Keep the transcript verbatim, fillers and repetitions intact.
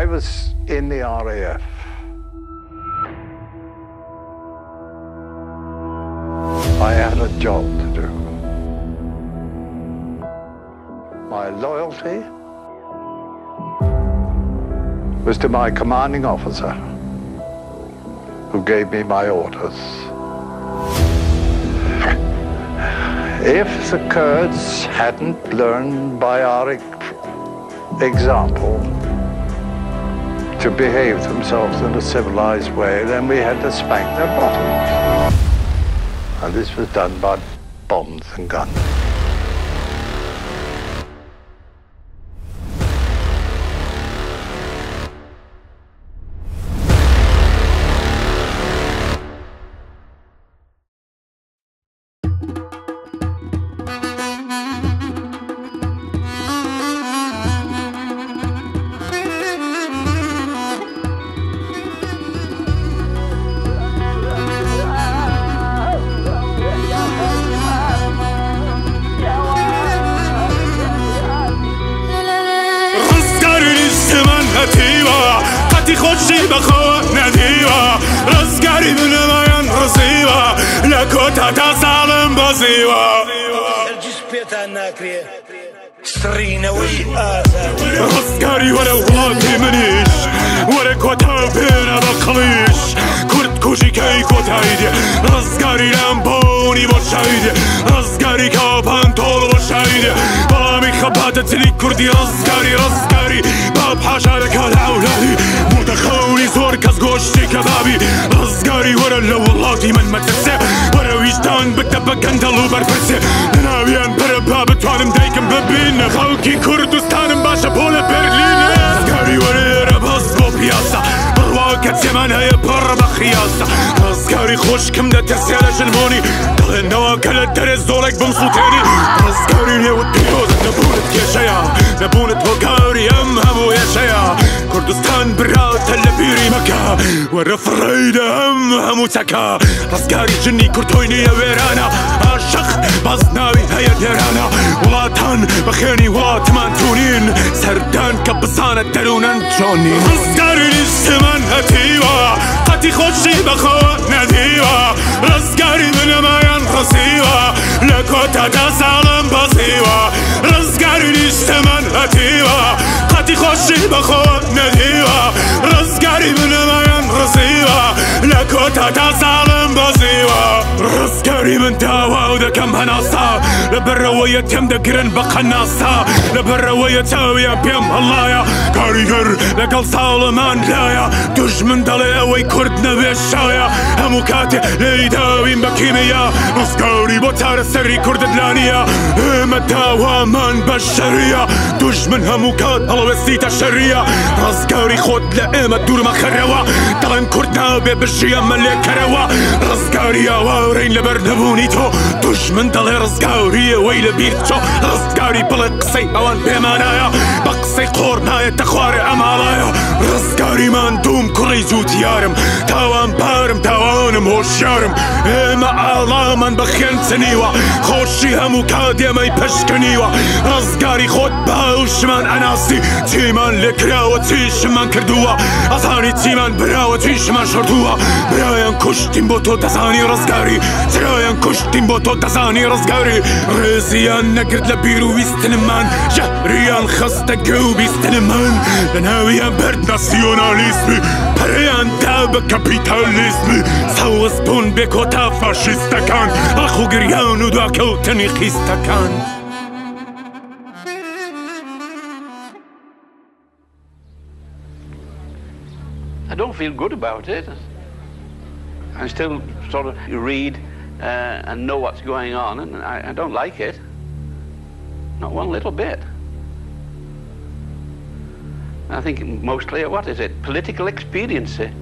I was in the R A F. I had a job to do. My loyalty was to my commanding officer, who gave me my orders. If the Kurds hadn't learned by our example to behave themselves in a civilized way, then we had to spank their bottoms. And this was done by bombs and guns. قتی خوشی بخو ندیوا رزگاری بنمایان رزیوا لکوتا تا سالم بازیوا هرگیز پیتان نکریه سرینوی آزاد رزگاری ولا وڵاتی منیش وەرە کۆتا پێنە بەقڵیش کورد کوژی کەی کۆتاییدێ ڕزگاری لەمبۆنی بۆ شایدێ ڕزگاری کاپان تۆڵ بۆ شایدێ بەڵامی خەباتە تلی کوردی ڕزگاری ڕزگاری باب حاشا دەکات ئەولادی مودەخەونی زۆر کەس گۆشتی کەبابی ڕزگاری وەرە لە وڵاتی من مەترسێ وەرە ویژدان بتە بە گەندەڵ و بەرپرسێ لەناویان بەرە با بتوانم دایکم ببینە خەڵکی کوردستانم باشە بۆ لە بەرلینە ڕزگاری وەرێرە بەس بۆ پیاسە بڕواکە چێمان هەیە پڕ بە خیاسە ڕزگاری خۆشکم دەترسێ لە ژنبۆنی دڵێنەوە کە لە دەرێ زۆڵێک بم سووتێنی ڕزگاری نێوت پیرۆزت نەبوونت کێشەیە نەبوونت هۆکاری ئەم هەموو هێشەیە کوردستان براوتە لە بیری مەکە وەرە فڕەیدە ئەم هەموو چەکە ڕزگاری ژنی کورتۆی نییە وێرانە عاشق باز ناوی هەیە دێرانە وڵاتان بەخێنی وڵاتمان تونین سەردان کە بزانە دەروونەن چۆنین ڕزگاری نیشتمان هەتیوە قەتی خۆشی بەخۆ نەدیوە ڕزگاری بنەمایان ڕزیوە لە کۆتا تا ساڵم بەزیوە ڕزگاری نیشتمان هەتیوە قەتی خۆشی بەخۆ نەدیوە ڕزگاری بنەمایان ڕزیوە لە کۆتا تا ساڵم بەزیوە ڕزگاری من داوا و دەکەم هەناسا لە بەرەوەیە تێم دەگرن بە قەناسا لە بەرەوەیە چاویان پێم هەڵایە کاریگەر لەگەڵ ساڵەمان لایە دوژمن دەڵێ ئەوەی کورد نەبێ شایە هەموو کاتێ لێی داوین بە کیمیا ڕزگاری بۆ چارەسەری کوردت لانیە ئێمە داوامان بە شەریە دوژمن هەموو کات هەڵەوێستیتە شەریە ڕزگاری خۆت لە ئێمە دوورمە خەرەوە دەڵێن کورد نابێ بژیە مەلێکەرەوە ڕزگاری ئاوارەین لەبەر نەبوونی تۆ دوژمن دەڵێ ڕزگاریە وەی لە بیر چۆ ڕزگاری بڵێ قسەی ئەوان پێمانایە بە قسەی قۆڕ نایەتە خوارێ ئەماڵایە ڕزگاریمان دووم کوڕی جووتیارم تاوان بارم تاوانم هۆشیارم ئێمە ئاڵامان بەخێن چنیوە خۆشی هەموو کاتێمەی پشکنیوە ڕزگاری خۆت باوشمان ئەناسی چیمان لێکراوە چیشمان کردووە ئەزانی چیمان براوە چیشمان شردووە برایان کوشتیم بۆ تۆ دەزانی ڕزگاری چرایان کوشتیم بۆ تۆ دەزانی ڕزگاری ڕێزیان نەکرد لە بیر و ویستنمان ژەهریان خستە گە و بیستنمان لە ناویان بەرد ناسیۆنالیسمی پەرەیان دا بە کەپیتالیسمی سەوز بوون بێ کۆتا فاشیستەکان ئەخ و گریان و دواکەوتنی خیستەکان I don't feel good about it. I still sort of read uh, and know what's going on, and I, I don't like it. Not one little bit. I think mostly, what is it, political expediency.